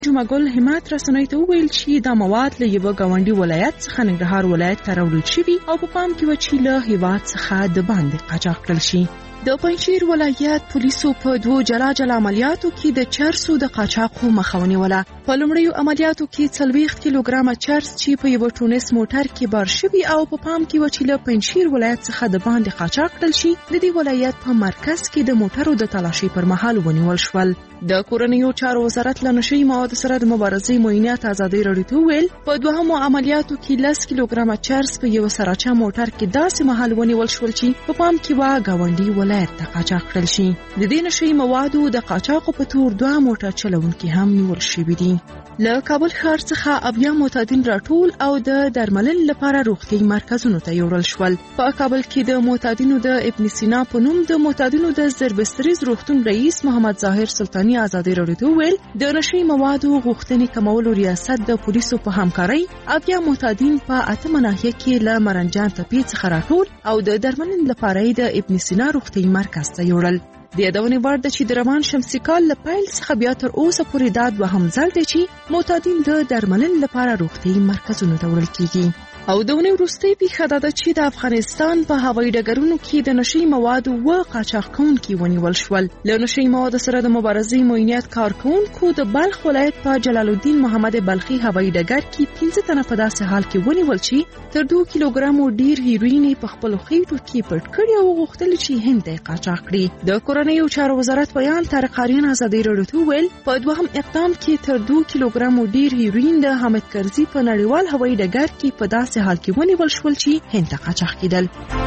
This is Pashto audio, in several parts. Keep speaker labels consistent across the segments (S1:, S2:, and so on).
S1: جمعه ګل همت رسنۍ ته وویل چې دا مواد له یوه ګاونډي ولایت څخه ننګرهار ولایت ته راوړل شوي او په پام کې و چې له هیواد څخه د باندې قاچاق کړل شي. د پنجشیر ولایت پولیسو په 2 جلا عملیاتو کې د چرسو د قاچاقو مخه ونیوله. په لومړیو عملیاتو کې 40 کیلوګرامه چرس چې په یو ټونس موټر کې بار شوي او په پام کې و چې له پنجشیر ولایت څخه د باندې قاچاق کړل شي د دې ولایت په مرکز کې د موټرو د تلاشي پر مهال ونیول شول. د کورنیو چارو وزارت له نشي موادو سره د مبارزې معاینات ازادي راډیو ته ویل په دوهمو عملیاتو کې 10 کیلوګرامه چرس په یو سراچا موټر کې داسې مهال ونیول شول چې په پام کې و ګاونډي ولایت ته قاچاق کړل شي. د دې نشي موادو د قاچاقو په تور 2 موټر چلونکي هم نیول شوي دي. له کابل ښار څخه بیا معتادین راټول او د درملنې لپاره روغتیايي مرکزونو ته یوړل شول. په کابل کې د معتادینو د ابن سینا په نوم د معتادینو د زربستریز روغتون رئیس محمد ظاهر سلطانی ازادي راډیو ته ویل د نشي موادو غوښتنې کمولو ریاست د پولیسو په همکارۍ بیا معتادین په 8 ناحیه کې له مرنجان تپې څخه راټول او د درملنې لپاره د ابن سینا روغتیايي مرکز ته یوړل. د یادونې وړ ده چې د روان شمسي کال له پیل څخه بیا تر اوسه پورې دا دوهم ځل دی چې معتادین د درملنې لپاره روغتیايي مرکزونو ته وړل کیږي. او د ونې وروستۍ پیښه دا ده چې د افغانستان په هوایي ډګرونو کې د نشي موادو و قاچاق کوونکي ونیول شول. له نشي موادو سره د مبارزې معاینات کارکوونکو د بلخ ولایت په جلال الدین محمد بلخي هوایي ډګر کې 15 تنه په داسې حال کې ونیول چې تر 2 کیلوګرامو ډیر هیروین په خپل خېټو کې پټ کړي او غوښتل چې هند ته قاچاق کړي. د کورنیو چارو وزارت بیان طارق آریان ازادي راډیو ته ویل په دوهم اقدام کې تر 2 کیلوګرامو ډیر هیروین د حامد کرزي په نړیوال هوایي ډګر کې په داسې حال کې ونیول شول چې هند ته قاچاق کېدل.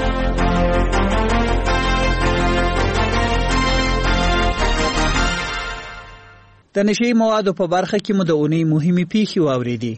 S2: د نشي موادو په برخه کې مو د اونۍ مهمې پیښې واورېدې.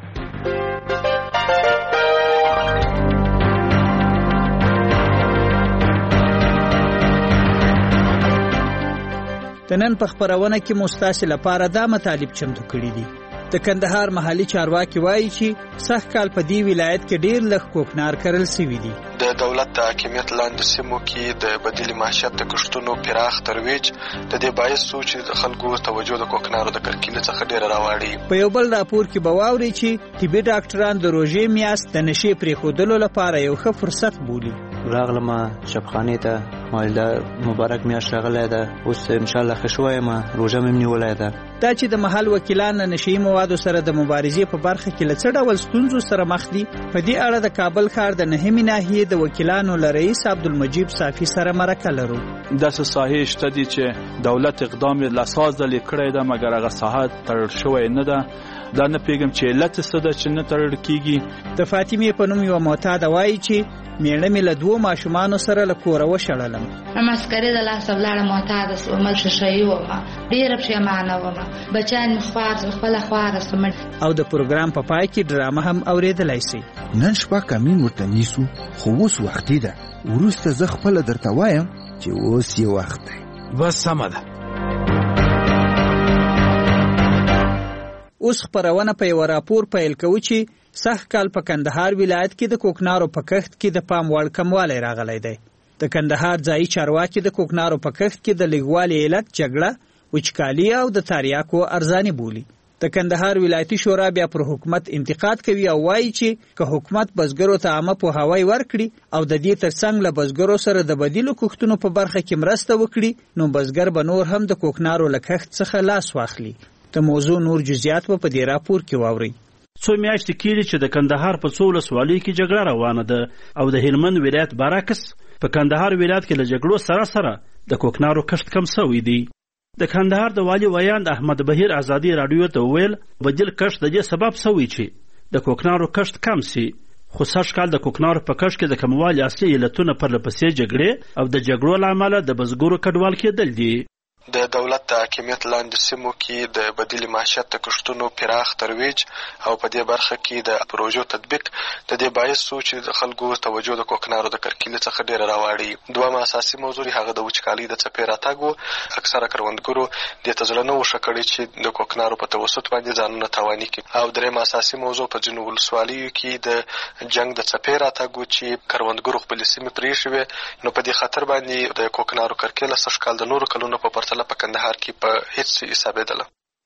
S2: د نن په خبرونه کې مو ستاسو لپاره دا مطالب چمتو کړي دي. د کندهار محلي چارواکي وایي چې سږ کال په دې ولایت کې ډیر لږ کوکنار کرل شوي دي.
S3: د دولت د حاکمیت لاندې سیمو کې د بدیل معیشت د کښتونو پراخ ترویج د دې باعث شو چې د خلکو توجه د کوکنارو د کرکیلې څخه ډیره راوړي.
S2: په یو بل راپور کې به واورئ چې طبي ډاکټران د روژې میاشت د نشي پرېښودلو لپاره یو ښه فرصت بولي.
S4: راغلم شبخانې ته مالدا مبارک میاشت راغلی ده، اوس ان شاء الله ښه شوی یم، روژه مې نیولې ده.
S2: دا چې د محل وکیلان له نشي موادو سره د مبارزې په برخه کې له څه ډول ستونزو سره مخ دي، په دې اړه د کابل ښار د 9مې ناحیې د وکیلانو له رئیس عبدالمجید صافي سره مرکه لرو.
S5: داسې ساحې شته دي چې دولت اقدام یې لاساز ځلې کړی ده، مګر هغه ساحه تړل شوی نه ده. دا نه پیږم چې علت څه ده چې نه تړل کیږي.
S2: د فاطمې په نوم یوه معتاده وایي چې میړه مې له 2 ماشومانو سره له کوره وشړلم.
S6: مسکرې د لاسه ولاړه معتاده سوم، ششایي ومه، ډېره پښیمانه ومه، بچیان مې خوار خپله خواره سوم.
S2: او د پروګرام په پای کې ډرامه هم اورېدلی شئ.
S7: نن شپه کمین ورته نیسو، خو اوس وختي ده. وروسته زه خپله درته وایم چې اوس یې وخت دی.
S5: بس سمه ده.
S2: اوس خبرونه په یو راپور پیل کوو چې سږ کال په کندهار ولایت کې د کوکنارو په کښت کې د پام وړ کموالی راغلی دی. د کندهار ځایي چارواکي د کوکنارو په کښت کې د لږوالي علت جګړه، وچکالي او د تریاکو ارزاني بولي. د کندهار ولایتي شورا بیا پر حکومت انتقاد کوي او وایي چې که حکومت بزګرو ته عامه پوهاوی ورکړي او د دې ترڅنګ له بزګرو سره د بدیلو کښتونو په برخه کې مرسته وکړي، نو بزګر به نور هم د کوکنارو له کښت څخه لاس واخلي. د موضوع نور جزئیات په دې راپور کې واورئ.
S8: څو میاشتې کېږي چې د کندهار په 14 ولسوالیو کې جګړه روانه ده او د هلمند ولایت برعکس په کندهار ولایت کې له جګړو سره سره د کوکنارو کښت کم شوی دی. د کندهار د والي ویاند احمد بهیر ازادي راډیو ته ویل بدیل کښت د دې سبب شوی چې د کوکنارو کښت کم شي، خو سږ کال د کوکنارو په کښت کې د کموالي اصلي علتونه پرلپسې جګړې او د جګړو له امله د بزګرو کډوال کېدل دي.
S3: د دولت د حاکمیت لاندې سیمو کې د بدیل معیشت د کښتونو پراخ ترویج او په دې برخه کې د پروژو تطبیق د دې باعث شو چې د خلکو توجه د کوکنارو د کرکیلې څخه ډیره راوړي. دویمه اساسي موضوع هغه د وچکالۍ د څپې راتګ و. اکثره کروندګرو دې ته زړه نه وښه کړی چې د کوکنارو په توسط باندې ځانونه تاواني کړي. او دریمه اساسي موضوع په ځینو ولسوالیو کې د جنګ د څپې راتګ و چې کروندګرو خپلې سیمې پرېښې وې. نو په دې خاطر باندې د کوکنارو کرکیله سږ کال د نورو کلونو په پرتله په کندهار کې په هیڅ حسابېدله.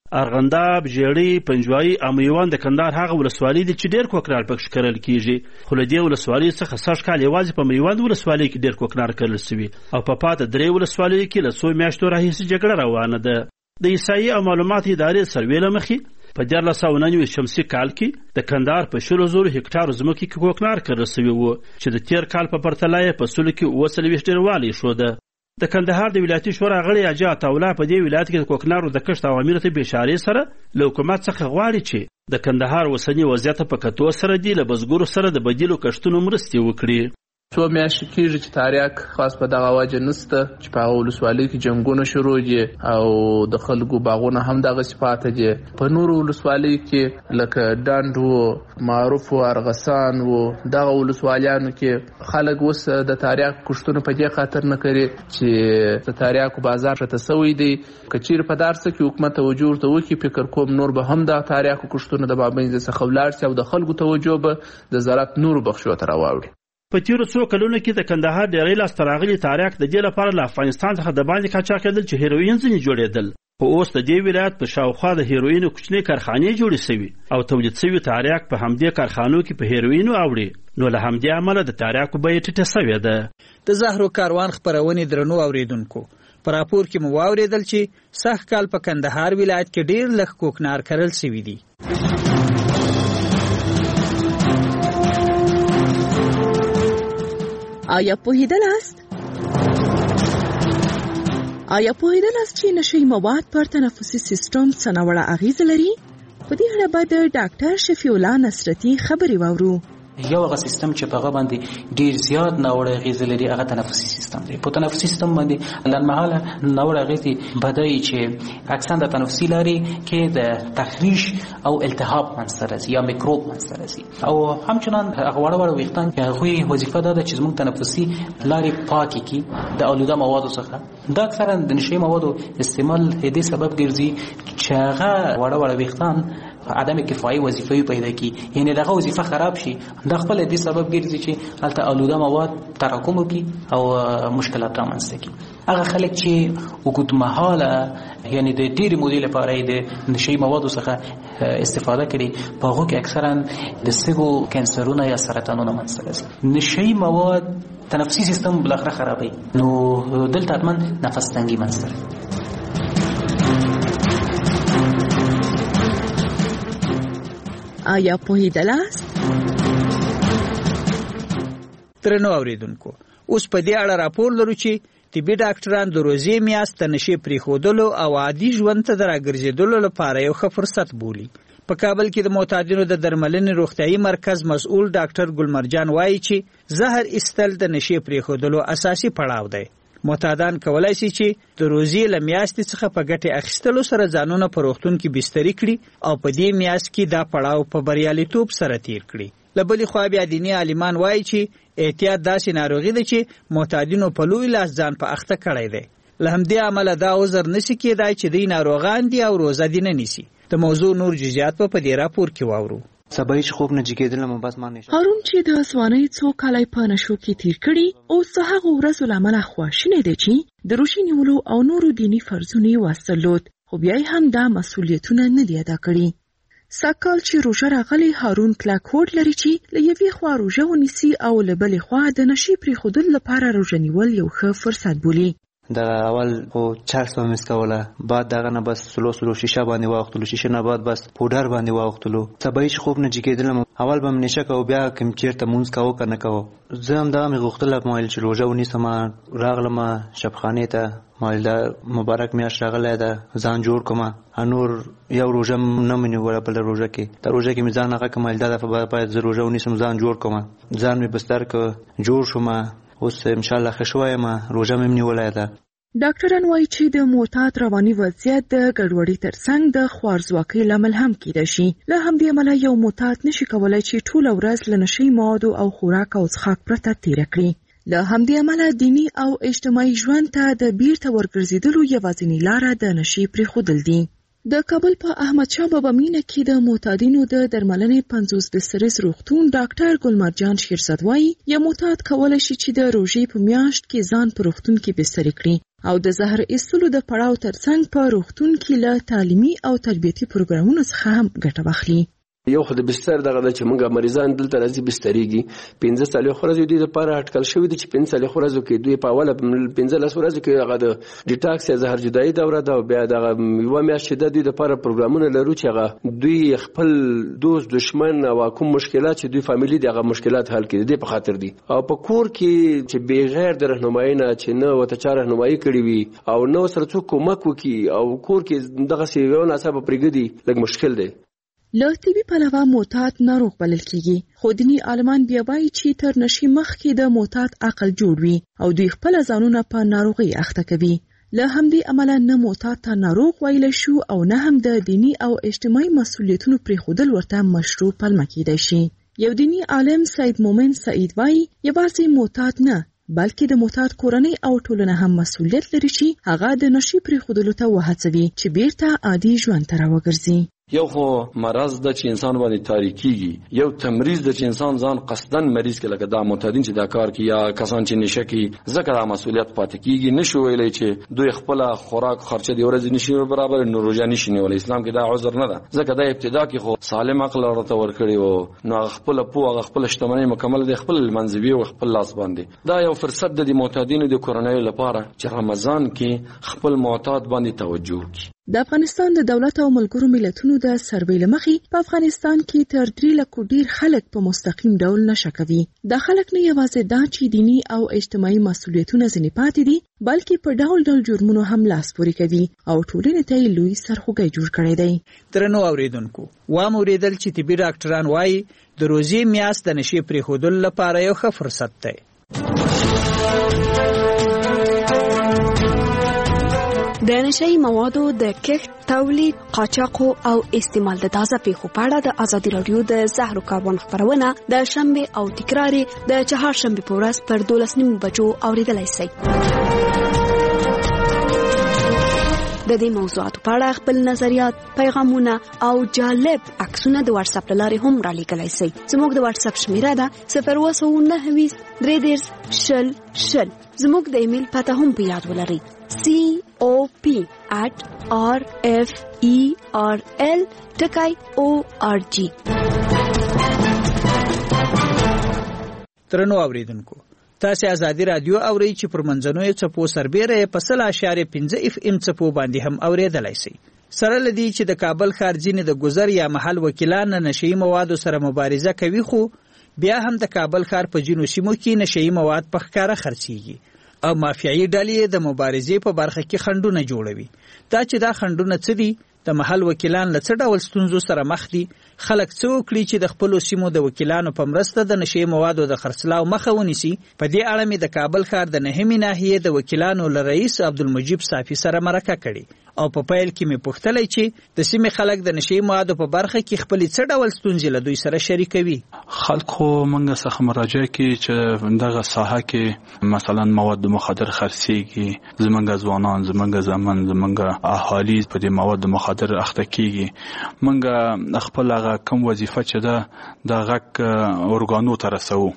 S8: ارغنداب، ژیړۍ، پنجوایي او میوند د کندهار هغه ولسوالۍ دي چې ډېر کوکنار پکې کرل کیږي، خو له دې ولسوالۍ څخه سږ کال یوازې په میوند ولسوالۍ کې ډېر کوکنار کرل سوي او په پاته درې ولسوالیو کې له څو میاشتو راهیسې جګړه روانه ده. د احصایې او معلوماتو ادارې سروې له مخې په 1499 شمسي کال کې د کندهار په 100,000 هکټارو ځمکې کې کوکنار کرل سوي وو چې د تېر کال په پرتله یې په سلو کې 40 ډېروالی ښوده. د کندهار د ولایتي شورا غړي حاجي عطاالله په دې ولایت کې د کوکنارو د کښت عواملو ته بېشارې سره له حکومت څخه غواړي چې د کندهار اوسني وضعیت په کتو سره دي له بزګرو سره د بدیلو کښتونو مرستې وکړي.
S9: څو میاشتې کېږي چې تاریاک خاص په دغه وجه نسته چې په هغه ولسوالۍ کې جنګونه شروع دي او د خلکو باغونه هم دغسې پاته دي. په نورو ولسوالۍ کې لکه ډنډ و، معروف و، ارغسان و، دغه ولسوالیانو کې خلک اوس د تاریاک کښتونه په دې خاطر نه کوي چې د تاریاکو بازار ښته سوی دی. که چیرې په دار څه کې حکومت توجه ورته وکړي، فکر کوم نور به هم د تاریاکو کښتونه د بابنځ څخه ولاړ شي او د خلکو توجه به د زراعت نورو بخشو ته راواوړي.
S8: په تیرو څو کلونو کې د کندهار ډېری لاسته راغلي تاریاک د دې لپاره له افغانستان څخه د باندې قاچاق کېدل چې هیروین ځینې جوړېدل، خو اوس د دې ولایت په شاوخوا د هیروینو کوچنۍ کارخانې جوړې سوي او تولید سوي تاریاک په همدې کارخانو کې په هیروینو اوړي، نو له همدې امله د تاریاکو بیه ټیټه سوې ده.
S2: د زهرو کاروان خپرونې درنو اوریدونکو، په راپور کې مو واورېدل چې سږ کال په کندهار ولایت کې ډېر لږ کوکنار کرل سوي دي.
S1: آیا پوهیدلاست چې نشه‌ای مواد پر تنفسي سیستم څه ناوړه اغیزه لري؟ په دې اړه به د ډاکټر شفیع الله نصرتي خبرې واورو.
S10: یو هغه سیستم چې په هغه باندې ډیر زیات ناوړه اغیزه لري هغه تنفسي سیستم دی. په تنفسي سیستم باندې لنمحاله ناوړه اغیزې بدایي چې اکثر د تنفسي لارې کې د تخریش او التهاب منځته راځي یا میکروب منځته راځي او همچنان هغه وړ ویښتان چې هغوی وظیفه ده چې زموږ تنفسي لارې پاکې کړي د آلوده موادو څخه. دا اکثرا د نشه‌ای موادو استعمال دې سبب ګرځي چې هغه وړ ویښتان عدم کفایي وظیفه پیدا کی، یعنی دغه وظیفه خراب شي، د خپل دې سبب ګرځي چې هلته آلوده مواد تراکم وکړي او مشکلات رامنځته کړي. هغه خلک چې اوږدمهاله یعنی د ډېرې مودې لپاره د نشه‌ای موادو څخه استفاده کړي، په هغو کې اکثرا د سږو کینسرونه یا سرطانونه منځته راځي. نشه‌ای مواد تنفسي سیستم بالاخره خرابوي، نو دلته حتما نفس تنګي منځته راځي.
S1: آیا پوهیدلاست؟
S2: درنو اوریدونکو، اوس په دې اړه راپور لرو چې طبي ډاکټران د روزي میاشت د نشې پریښودلو او عادي ژوند ته د راګرځېدلو لپاره یو ښه فرصت بولي. په کابل کې د معتادینو د درملنې روغتیايي مرکز مسؤل ډاکټر ګلمرجان وایي چې زهر ایستل د نشې پریښودلو اساسي پړاو دی. معتادان کولای شي چې د روزي له میاشتې څخه په ګټې اخیستلو سره ځانونه په روغتون کې بستري کړي او په دې میاشت کې دا پړاو په بریالیتوب سره تیر کړي. له بلې خوا بیا دیني عالمان وایي چې احتیاط داسې ناروغي ده چې معتادینو په لوی لاس ځان په اخته کړی دی. له همدې امله دا عذر نشي کېدای چې دوی ناروغان دي او روزه دې نه نیسي. د موضوع نور جزئیات په دې راپور کې واورو.
S4: سبا هیڅ خوب نه جګېدلم بس ما نشه.
S1: هارون چې د ځوانۍ څو کاله په نشو کې تیر کړي او څه هغه ورځ له امله خواشینی دی چې د روژې نیولو او نورو دیني فرضونو یې واستلود، خو بیا هم دا مسؤلیتونه نه دي ادا کړي. سږکال چې روژه راغلی، هارون کلک هوډ لري چې له یوې خوا روژه ونیسي او له بلې خوا د نشې پرېښودلو لپاره روژه نیول یو ښه فرصت بولي.
S4: د اول خو چرس به مس کوله، بعد دغه نه بس سلو شیشه باندې واوختلو، شیشه نه بعد بس پودر باندې واوختلو. سبا هیڅ خوب نه جګېدلم، اول به م نشه کوو، بیا کوم چېرته مونځ کوو که نه کوو. زه هم دغه مې غوښتله ما ویل چې روژه ونیسم، راغلم شبخانې ته، ما ویل دا مبارک میاشت راغلی ده ځان جوړ کړم. نور یو روژه نه مې نیوله بله روژه کې، دا روژه کې مې ځان هغه کړم، ویل دا دفعه باید زه روژه ونیسم ځان جوړ کړم. ځان مې بستر که جوړ شوم، اوس انشاءالله ښه شوی یم، روژه مې نیولی ده.
S1: ډاکټران وایي چې د معتاد رواني وضعیت د ګډوډۍ ترڅنګ د خوارځواکۍ لامل هم کیدای شي. له همدې امله یو معتاد نشي کولای چې ټوله ورځ له نشه‌ای موادو او خوراک او څښاک پرته تیره کړي. له همدې امله دیني او اجتماعي ژوند ته د بیرته ورګرځېدلو یوازینۍ لاره د نشې پرېښودل دي. د کابل په احمدشاه بابا مینه کې د معتادینو د درملنې 50 بستریز روغتون ډاکټر ګلمرجان شیرزاد وایي یو معتاد کولی شي چې د روژې په میاشت کې ځان په روغتون کې بستري کړي او د زهر ایستلو د پړاو ترڅنګ په روغتون کې له تعلیمي او تربیتي پروګرامونو څخه هم ګټه واخلي.
S11: یو خو د بستر دغه د چې موږ مریضان دلته راځي بسترېږي 15 ورځې دوی لپاره اټکل شوی دی چې 15 ورځو کې دوی په اوله 15 ورځو کې هغه د ډیټاکس یا زهر جدایي دوره ده او بیا دغه یوه میاشت چې دوی لپاره پروګرامونه لرو چې هغه دوی خپل دوست دشمن او کوم مشکلات چې دوی فامیلی دغه مشکلات حل کړي دي په خاطر دي او په کور کې چې بغیر د راهنمایي نه چې نه وته چا راهنمایي کړي وي او نو سره څوک کومک وکړي او کور کې دغه سیوونه ناڅاپه پرېږدي لږ مشکل دی.
S1: له طبي پلوه معتاد ناروغ بلل کیږي خو دیني عالمان بیا وایي چې تر نشي مخکې د معتاد عقل جوړ وي او دوی خپل ځانونه په ناروغي اخته کوي. له همدې امله نه معتاد ته ناروغ ویل شو او نه هم د دینی او اجتماعي مسؤلیتونو پرېښودل ورته مشروع پلمه کیدای شي. یو دینی عالم سید مومن سعید وایي یوازې معتاد نه بلکې د معتاد کورنۍ او ټولنه هم مسؤلیت لري چې هغه د نشي پرېښودلو ته وهڅوي چې بیرته عادي ژوند ته راوګرځي.
S12: یو خو مرض د چې انسان باندې تاریکیږي یو تمریض د چې انسان ځان قصدن مریض کې لکه دا معتادین چې دا کار کوي یا کسان چې نشه کوي ځکه دا مسؤلیت پاتې کیږي. نشو ویلی چې دوی خپل خوراک خرچه دی ورځ نشي برابر نو روزه نشي نیولای. اسلام کې دا عذر نه ده ځکه دا ابتدا کې خو سالم عقل ورته ورکړي وو نو خپل پوهه خپل شتمنۍ مکمل دی خپل منځوي او خپل لاس باندې دا یو فرصت د معتادینو د کورنۍ لپاره چې رمضان کې خپل معتاد باندې توجه وکړي.
S1: د افغانستان د دولت او ملګرو ملتونو د سروې لمخې په افغانستان کې تر 3 لک ډیر خلک په مستقیم ډول نشه کوي. دا خلک نه یوازې دا چې دینی او اجتماعي مسؤلیتونه ځنې پاتې دي بلکې په ډول ډول جرمونو هم لاس پورې کوي او ټولنې ته لوی سرخوږی جوړ کړی دی.
S2: درنو اوریدونکو وام اوریدل چې طبي ډاکټران وایي د روزي میاشت د نشي پرېښودلو لپاره یو ښه فرصت دی.
S13: د نشئی موادو د کښت، تولید، قاچاق او استعمال د تازه پیښو په اړه د ازادي رادیو د زهرو کاروان خبرونه د شنبه او تکرار د چهارشنبه په ورځ پر 12:30 بجو اوریدلای شئ. د دې موضوعاتو په اړه خپل نظریات، پیغامونه او جالب عکسونه د واتس اپ لارې هم را لیږلی شئ. زموږ د واتس اپ شمیره ده 029 310 000. زموږ د ایمیل پته هم په یاد ولرئ cop@referl.org.
S2: ترنو اوریدونکو تاسو ازادي رادیو اورئ چې پر منځنوي چپو سربېره په 0.5 FM چپو باندې هم اوریدلای شئ. سره لدی چې د کابل ښار ځینې د گذر یا محل وکیلان نشئی موادو سره مبارزه کوي خو بیا هم د کابل ښار په جنو سیمو کې نشئی مواد په ښکارا خرڅيږي او مافیایي ډلې د مبارزې په برخه کې خنډونه جوړوي. دا چې دا خنډونه څه دي د محل وکیلان له څه ډول ستونزو سره مخ دي خلک څه وکړي چې د خپل سیمو د وکیلانو په مرسته د نشئی موادو د خرڅلاو مخه ونیسي. په دې اړه مې د کابل ښار د نهمې ناحیې د وکیلانو له رئیس عبدالمجید صافي سره مرکه کړې او په پیل کې مې پوښتلی چې د سیمې خلک د نشئی موادو په برخه کې خپل څه ډول ستونزې له دوی سره شریکوي.
S5: خلکو موږ څخه مراجعه کوي چې دغه ساحه کې مثلا مواد مخدر خرڅېږي، زمونږ ځوانان، زمونږ زامن، زمونږ اهالي په دې مواد مخدر اخته کیږي. موږ خپل هغه کوم وظیفه چې ده د غږ ارګانو ته رسوو.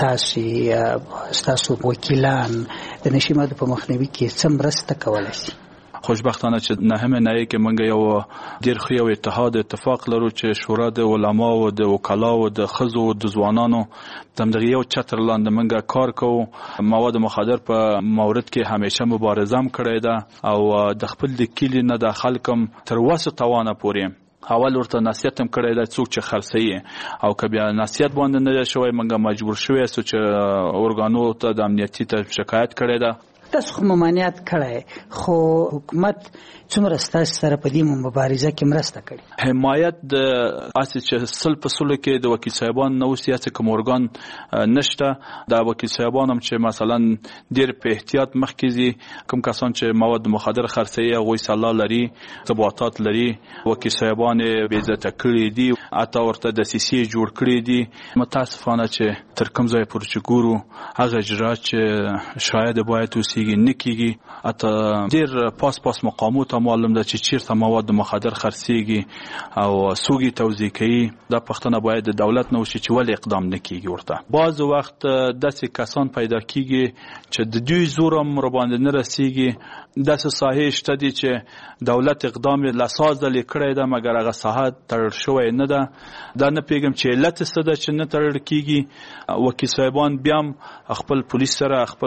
S14: تاسو وکیلان د نشئی موادو په مخنیوي کې څه مرسته کولی شي؟
S5: خوشبختانه چې نهمه نهایی کې موږ یو ډیر ښه یو اتفاق لرو چې شورا د علماو او د وکلاو او د ښځو او د ځوانانو دغه یو چتر لاندې موږ کار کوو. مواد مخدر په مورد کې همیشه مبارزه هم کړې ده او د خپل د کلی نه د خلکم تر وسه توانه پورې اول ورته نصیحت هم کړی دی څوک چې خرڅوي او که بیا نصیحت باندې نه شوی موږ مجبور شوی یو چې اورګانو ته د امنیتي ته شکایت کړی ده.
S14: تاسو خو ممانعت کړی خو حکومت څومره ستاسو سره په دې مبارزه کې مرسته کړې؟
S5: حمایت د اسی چې سل په سلو کې د وکیل صاحبان نو سیاسي کوم ارګان نشته. د وکیل صاحبان هم چې مثلا ډیر په احتیاط مخکې دي، کوم کسان چې مواد مخدر خرڅوي هغوی سلا لري، ثباتات لري، وکیل صاحبان بې عزته کړي دي، اته ورته دسیسې جوړ کړي دي. متاسفانه چې تر کوم ځای پورې چې ګورو هغه اجرات چې شاید باید وسي کیږي نه کیږي. اته ډیر پاس مقامو ته معلوم ده چې چیرته مواد مخدر خرڅيږي او سوګي توزیع کوي. دا پښتنه باید د دولت نو شي چې ول اقدام نه کیږي. ورته بعض وخت داسې کسان پیدا کیږي چې د دوی زورم ور باندې نه رسیږي. داسې ساحې شته دي چې دولت اقدام لاساز لیکړی ده مګر هغه ساحه تړل شوی نه ده. دا نه پیګم چې علت څه ده چې نه تړل کیږي. وکیل صاحبان بیا خپل پولیس سره خپل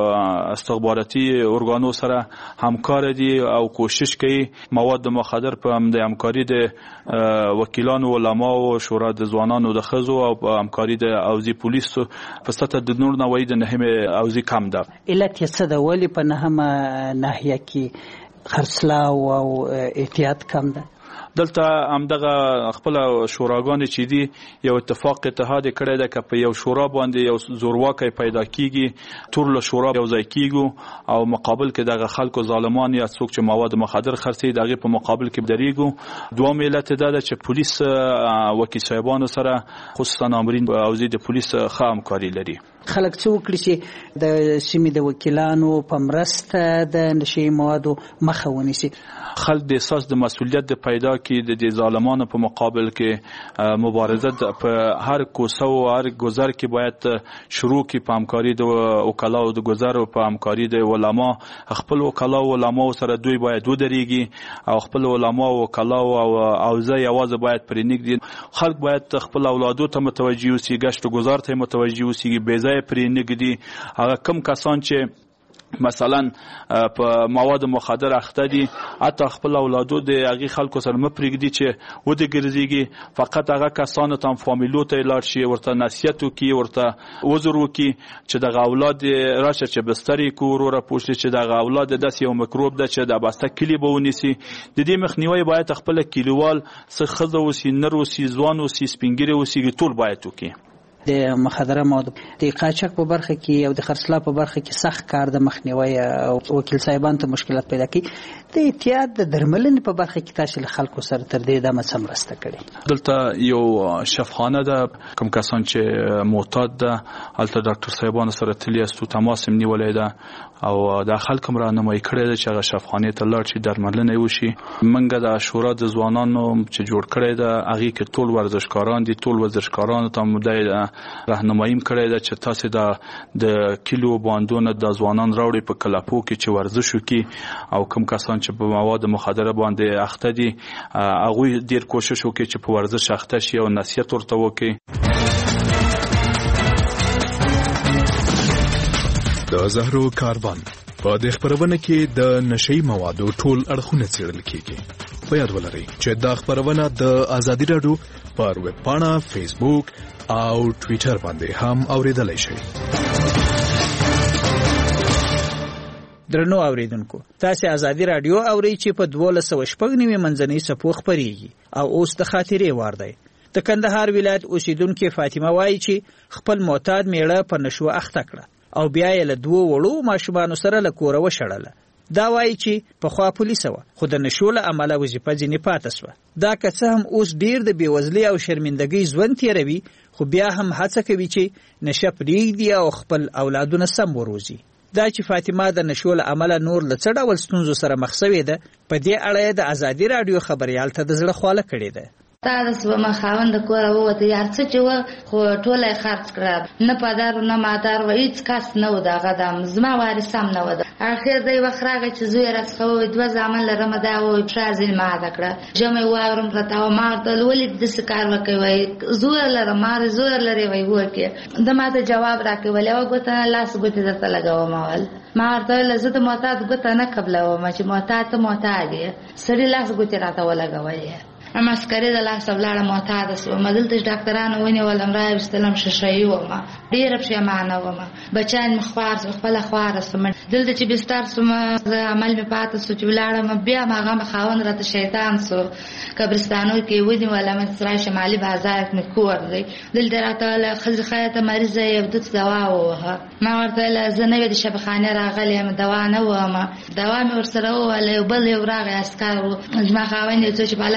S5: استخباراتي ارګانو سره همکار دي او کوشش کوي مواد مخدر په همکاري د وکیلانو علماو شورا د ځوانانو د خزو او همکاري د اوزي پولیسو په سطح د نور نوې د نهمه اوزي کم ده.
S14: علت یې څه ده ولی په نهمه ناحیه کې خرڅلاو او احتیاط کم ده؟
S5: دلته همدغه خپل شوراګانې چې دي یو اتفاق اتحاد کړی ده که په یو شورا باندې یو زورواکي پیدا کیږي ټول له شورا یو ځای کیږو او مقابل کې دغه خلکو ظالمان یا څوک چې مواد مخدر خرڅي دغه په مقابل کې بدريګو. دوه ملت ده چې پولیس وکیل صاحبانو سره خصوصا امرین او زید پولیس همکاري لري.
S14: خلک څه وکړي چې د سیمې د وکیلانو په مرسته د نشي موادو مخه ونیسي؟
S5: خلک د احساس د مسؤلیت د پیدا کې د ظالمانو په مقابل کې مبارزه په هر کوڅه او هر گذر کې باید شروع کی په همکاري د وکلاو د گذر او په همکاري د علما خپل وکلاو علما سره دوی باید ودرېږي او خپل علما او وکلاو او ځای आवाज باید پرېنګدي. خلک باید خپل اولادو ته متوجي اوسي گشت و گذار ته متوجي اوسي به ځای پرېنګدي. هغه کم کسان چې مثلا په مواد مخدر اخته دي اته خپل اولادو د هغه خلکو سره مپریږدي چې ودی ګرځيږي. فقط هغه کسانو ته فامیلو ته لاړ شي ورته نصیحت وکي ورته وزر وکي چې د اولاد راشه چې بسترې کور را پوښتنه چې د اولاد داس یو میکروب ده چې د بسته کلی بونیسي. د دې مخنیوي باید خپل کلیوال څخه خزه وسی نر وسی ځوان وسی سپینګری وسی ټول باید وکي.
S14: د مخدره مواد د قاچاق په برخه کې او د خرڅلاو په برخه کې سخت کار د مخنیوي او وکیل صاحبان ته مشکلات پیدا کوي. د احتیاط د درملنې په برخه کې تاسو له خلکو سره تر دې د مسمرسته کړي.
S5: دلته یو شفاخانه ده کوم کسان چې معتاد ده البته ډاکټر صاحبانو سره تلیاستو تماس نیولای ده او د خلکو راهنمایي کړي ده چې هغه شفاخانه ته لاړ شي درملنه وشي. منګه د شورا د ځوانانو چې جوړ کړي ده هغه کې ټول ورزشکاران دي ټول ورزشکاران ته مدعي راهنمایي کړي ده چې تاسو د کیلو باندونه د ځوانان راوړي په کلاپو کې چې ورزش وکي او کوم کسان چې په مواد مخدره باندې اخته دي هغه ډیر کوشش وکړي چې په ورزش اخته شي او نصیحت ورته وکړي.
S15: د زهرو کاروان په د خبرونه کې د نشئی موادو ټول اړخونه څېړل کیږي. په یاد ولرئ چې دا خبرونه د ازادي رادیو پر ویب پاڼه، فیسبوک او ټوئیټر باندې هم اوریدلای شئ.
S2: درنو اوریدونکو، تاسو ازادي رادیو اورئ چې په 1290 منځنۍ صفو خبريږي او اوس د خاطرې وار دی. د کندهار ولایت اوسیدونکو فاطمه وایي چې خپل معتاد میړه په نشو اخته کړه او بیا یې له دوه وړو ماشومان سره له کور وشړله. دا وایي چې په خوا پولیس و خو د نشو له عمله وظیفه ځینې پاتې شوه. دا که څه هم اوس ډیر د بیوزلۍ او شرمندګۍ ژوند تیروي خو بیا هم هڅه کوي چې نشه پرېږدي او خپل اولادونه سم وروزي. دا چې فاطمه د نشو له عمله نور له څه ډول ستونزو سره مخ شوې ده په دې اړه د ازادي رادیو خبريال ته د زړه خواله کړې ده.
S6: تاسو ما خاوند کور وته یار څه چې و خو ټوله خرڅ کړه نه پادار نه مادار و هیڅ کس نه و دا غدم زما وارث هم نه و. اخر دی وخراغه چې زوی راڅخه و دوه ځامن لرم دا و شازل ما دا کړه جمع وارم پرتا و ما ته ولید د سکار وکوي زوی لرم ما زوی لري وای ورکه د ما ته جواب راکې ولې و ګوت لاس ګوت درته لګاو ما ورته لزت معتاد ګوت نه قبل و ما چې معتاد دی سړي لاس ګوت راته ولګوي. مسکرې د لاس ولاړه معتاد سو مدلته ډاکټرانو ونی ولم راي استلم ششي و ما ډیر پښیمانه و ما بچان مخوار خپل خوار سم دلته چې بستر سم عمل می پاتې سو چې ولاړه م بیا ما خاون راته شیطان سو قبرستانو کې ونی ولم سره شمالي بازار کې کور دی دلته راته خزخه مریضه یو د دوا وه ما ورته زنه د شبخانه راغلی م دوا نه و ما دوا مې ورسره و له بل یو راغی اسکار ما خاون چې بالا خو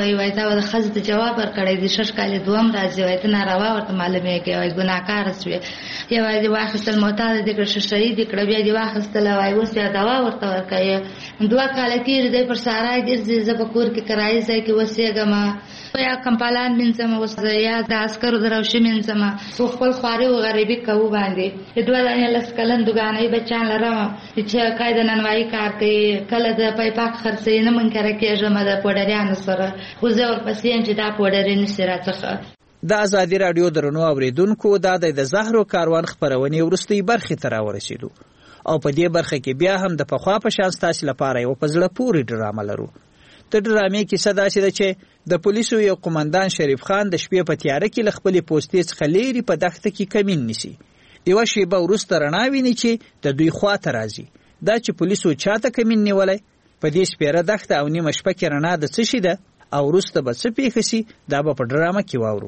S6: وای دا د خځې ته جواب ورکړی دی 6 کال دوم راځي وای ته ناروا ورته معلومه کې وای ګناکار شوی یو دی واخستل معتاد دې کړ شهید کړ بیا دی واخستل وای اوس بیا دوا ورته ورکړی 2 کال کې دې پر سارا ګرځي زبکور کې کرای ځای کې وسېګما یا کمپالان منځم اوس یا د عسکرو دروشي منځم خو خپل خواري او غریبي کوو باندې دوه دانه لس کلن دګانې بچان لرم چې قاعده ننوای کار کوي کله د پایپاک خرڅې نه منکر کېږم د پوډریانو سره خو زه ورپسې چې دا پوډری نشي راڅخه
S2: د ازادي رادیو درنو اوریدونکو د زهرو کاروان خبرونه ورستي برخه تر ورسېدو او په دې برخه کې بیا هم د پخوا په شان ستاسو لپاره یو پزړه پوری ډرامه لرو. د ډرامې کیسه داسې ده چې د پولیسو یو قومندان شریف خان د شپې په تیاره کې له خپلې پوستې څخه لیرې په دښته کې کمین نیسي. یوه شیبه وروسته رڼا ویني چې د دوی خواته راځي. دا چې پولیسو چاته کمین نیولی په دې سپیره دښته او نیمه شپه کې رڼا د څه شي ده او وروسته به څه پیښه سي دا به په ډرامه کې واورو.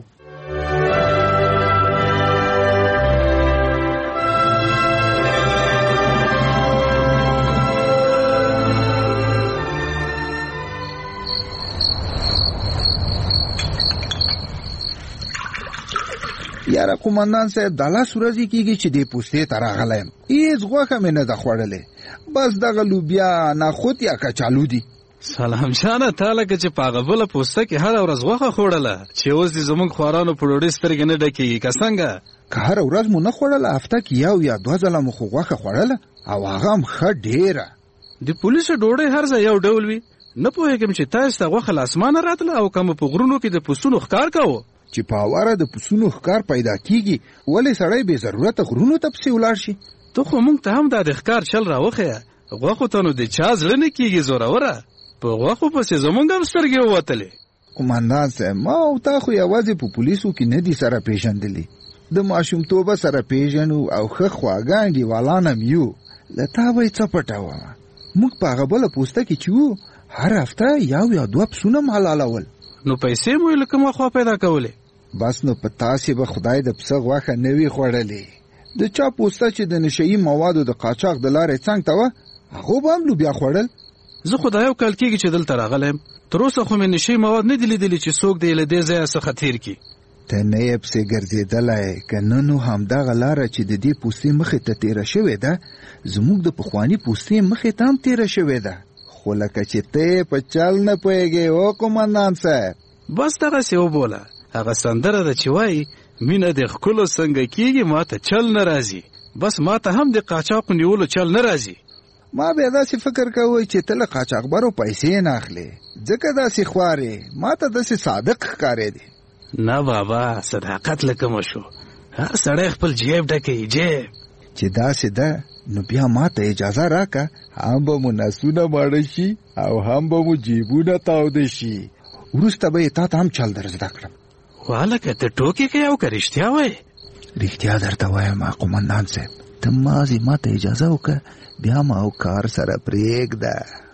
S7: یاره قومندان صاحب د لاس ورځې کېږي چې دې پوستې ته راغلی یم هېڅ غوښه مې نه ده خوړلې بس دغه لوبیا ناخوت یا کچالو دي.
S16: سلام جانه تا لکه چې په هغه بله پوسته کې هره ورځ غوښه خوړله چې اوس دې زموږ خوارانو په ډوډۍ سترګې نه ډکېږي که څنګه
S7: که هره ورځ مو نه خوړله هفته کې یو یا 2 ځله مو خو غوښه خوړله او هغه هم ښه ډېره.
S16: د پولیسو ډوډۍ هر ځای یو ډول وي نه پوهېږم چې تاسو ته غوښه له اسمانه راتله او که مو په غرونو کې د پسونو ښکار کوو
S7: چې په اواره د پسونو ښکار پیدا کیږي ولې سړی بې ضرورته غرونو ته پسې ولاړ شي.
S16: ته خو موږ ته هم دا د ښکار چل راوښیه غوښو ته نو د چا زړه نه کېږي زوروره په غوښو پسې زموږ هم سترګې ووتلې.
S7: قومندان صاحب ما او تا خو یوازې په پولیسو کې نه دي سره پیژندلي د ماشومتوبه سره پیژنو او ښه خواږه انډیوالان هم یو له تا به یې څه پټوه موږ په هغه بله پوسته کې چې وو هر هفته یو یا 2 پسونه هم حلالول
S16: نو پیسې مو یې له کومه خوا پیدا کولې
S7: بس نو په تاسې به خدای د پسه غوښه نه وي خوړلې د چا پوسته چې د نشهیي موادو د قاچاق د لارې څنګ ته وه هغو به هم لوبیا خوړل.
S16: زه خو دا یو کال کېږي چې دلته راغلی یم تر اوسه خو مې نشهیي مواد نه دي لیدلي چې څوک دې له دې ځایه څخه تېر کړي.
S7: ته نه یې پسې ګرځېدلی که نه نو همدغه لاره چې د دې پوستې مخې ته تېره شوې ده زموږ د پخواني پوستې مخې ته هم تېره شوې ده خو لکه چې ته یې په چل نه پوهېږې او قومندان صاحب
S16: بس دغسې وبوله هغه سندره ده چې وایي مینه د ښکلو څنګه کېږي ما ته چل نه راځي بس ما ته هم د قاچاقو نیولو چل نه راځي.
S7: ما بیا داسې فکر کوی چې ته له قاچاقبرو پیسې نه اخلې ځکه داسې خوارې ما ته داسې صادق ښکارېدې.
S16: نه بابا صداقت له کومه شو هر سړی خپل جیب ډکوي جیب
S7: چې داسې ده نو بیا ما ته اجازه راکه هم به مو نسونه ماړه شي او هم به مو جیبونه تاوده شي وروسته به یې تا ته هم چل در زده کړم.
S16: والکه ته ټوکې کوې او که رښتیا وایې؟
S7: رښتیا درته وایم قومندان صاحب ته مازې ما ته اجازه وکړه بیا ما او کار سره پرېږده.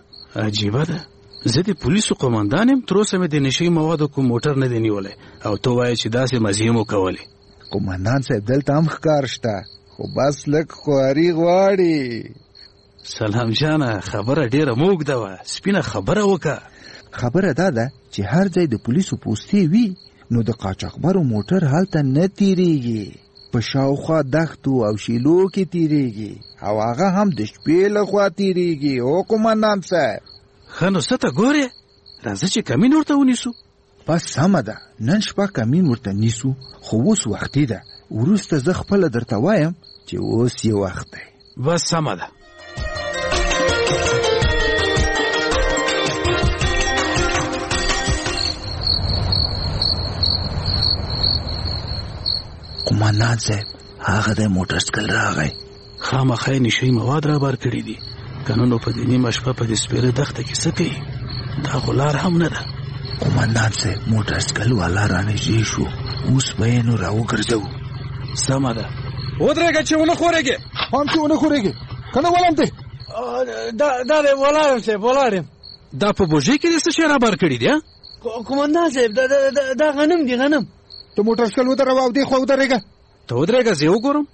S16: عجیبه ده زه د پولیسو قومندان یم تر اوسه مې د نشهیي موادو کوم موټر نه دی نیولی او ته وایې چې داسې مزې مو کولې.
S7: قومندان صاحب دلته هم ښکار شته خو بس لږ خواري غواړي.
S16: سلام جانه خبره ډېره موږده وه سپینه خبره وکړه.
S7: خبره دا ده چې هر ځای د پولیسو پوستې وي نو د قاچاقبرو موټر هلته نه تیریږي په شاوخوا دښتو او شیلو کې تیریږي او هغه هم د شپې له خوا تیریږي او قومندان صاحب
S16: ښه نو څه ته ګورې راځه چې کمین ورته ونیسو.
S7: بس سمه ده نن شپه کمین ورته نیسو خو اوس وختي ده وروسته زه خپله درته وایم چې اوس یې وخت دی.
S16: بس سمه ده.
S7: قومندان صاحب هغه د موټر سایکل راغی
S16: خامخا یې نشهیي مواد رابار کړي دي که نه نو په دې نیمه شپه په دې سپېره دښته کې څه کوي دا خو لار هم نه ده.
S7: قومندان صاحب موټر سایکل والا رانږدې شو اوس به یې نو راوګرځوو.
S16: سمه ده ودرېږه چې ونه خورېږې
S7: پام چې ونه خورېږې که نه ولم دی
S17: دا دی ولاړ یم صاحب ولاړ یم.
S16: دا په بوژۍ کې دې څه شی رابار کړي دي
S17: قومندان صاحب دا غنم دي غنم.
S7: ته موټر سایکل ودروه او دې خوا ودرېږه.
S16: ته ودرېږه زه یې وګورم.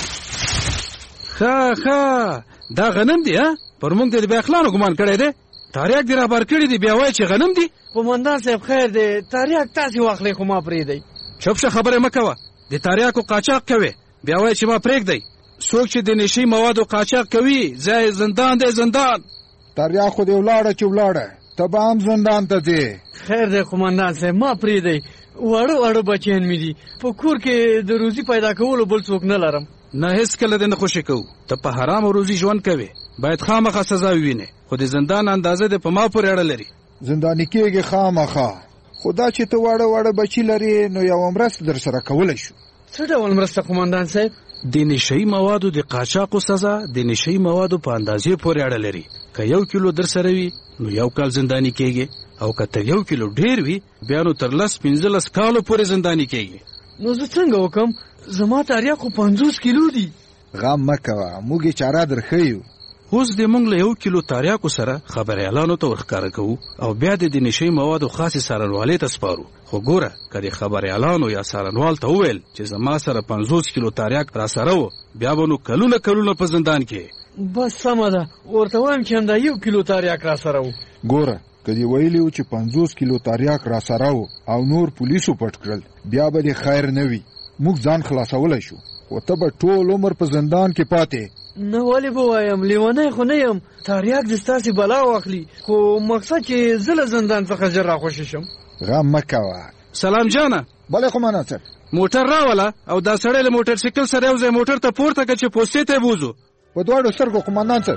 S16: ښه دا غنم دی پر موږ د بې اخلاقو ګمان کړی دی تاریاک دی را بار کړی دی بیا وای چې غنم دی.
S17: قومندان صاحب خیر دی تاریاک تاسو واخلې خو ما پرې دی.
S16: چوپ شه خبره مکوه. د تاریاکو قاچاق کوي بیا وای چې ما پرېګ دی. څوک چې د نشي موادو قاچاق کوي ځای زندان دی زندان.
S7: تاریاک خو دی ولاړه چې ولاړه ته به هم زندان ته ځې.
S17: خیر دی قومندان صاحب ما پرې دی وړو بچیان مې دي په کور کې د روزي پیدا کولو بل څوک نه لرم.
S16: نه هیڅ کله دې نه خوشي کوو. ته په حرام روزي ژوند کوي باید خامخا سزا ووینې خو د زندان اندازه دې په ما پورې اړه لري.
S7: زنداني کېږي خامخا خدا چې ته واړه بچی لري نو یو مرسته در سره کولی شو.
S17: څه ډول مرسته قومندان صاحب؟
S16: د نشي موادو د قاچاقو سزا د نشي موادو په اندازې پورې اړه لري. که 1 کیلو در سره وي نو 1 کال زنداني کېږي او که تر 1 کیلو ډیر وي بیا نو تر 15 کالو پورې زنداني کېږي.
S17: نو زه څنګه وکم؟ زما تاریاک خو 50 کیلو دي.
S7: غم مکوه موږ یې چاره درښیو.
S16: اوس د موږ له 1 کیلو تاریاکو سره خبریالانو ته ورښکاره کوو او بیا د نشي موادو خاصې څارنوالۍ ته سپارو. خو ګوره که د خبریالانو یا څارنوال ته وویل چې زما سره 50 کیلو تاریاک را سره و بیا به نو کلونه په زندان کې.
S17: بس سمه ده ورته وایم چې همدا 1 کیلو تاریاک را سره و.
S7: ګوره که دې ویلي و چې 50 کیلو تاریاک را سره و او نور پولیسو پټ کړل بیا به دې خیر نه وي. موږ ځان خلاصولی شو خو ته به ټول عمر په زندان کې پاتې.
S17: نه ولې به وایم لیونی خو نه یم تاریاک دې ستاسې بلا واخلي خو مقصد چې زه له زندان څخه ژر راخوشي شم.
S7: غم مه کوه.
S16: سلام جانه.
S7: بله قومندان صاحب
S16: موټر راوله او دا سړی له موټر سایکل سره یو ځای موټر ته پورته کړه چې پوستې ته بوزو.
S7: په دواړو سترګو قومندان صاحب.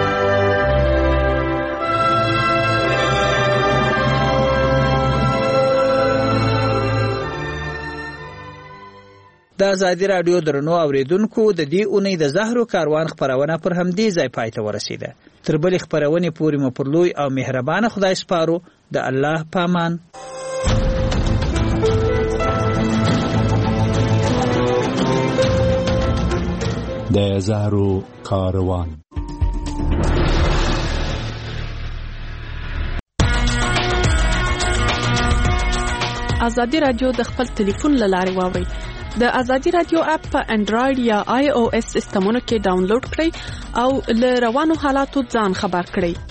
S2: د ازادي راډیو درنو اوریدونکو د دې اونۍ د زهرو کاروان خبرونه پر همدې ځای پای ته ورسیده. تر بلې خبرونې پورې مو پر لوی او مهربانه خدای سپارو. د الله پامان.
S18: د زهرو کاروان.
S1: ازادي راډیو د خپل ټلیفون له لارې واورئ. د ازادي راډیو اپ په انډراید یا آی او اس سیسټمونو کې ډاونلوډ کړئ او له روانو حالاتو ځان خبر کړئ.